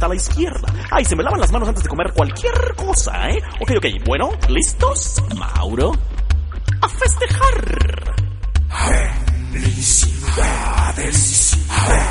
a la izquierda. Ay, se me lavan las manos antes de comer cualquier cosa, ¿eh? Ok, bueno, ¿listos? Mauro, a festejar. Felicidades.